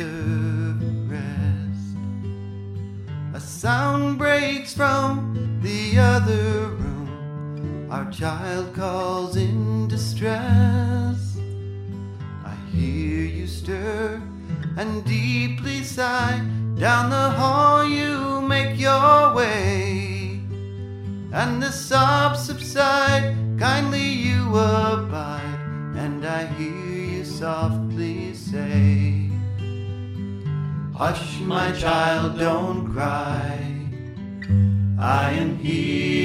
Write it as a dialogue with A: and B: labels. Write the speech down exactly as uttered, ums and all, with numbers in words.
A: deserve rest. A sound breaks from the other room. Our child calls in distress. I hear you stir and deeply sigh. Down the hall you make your way, and the sobs subside. Kindly you abide, and I hear you softly say, hush, my child, don't cry. I am here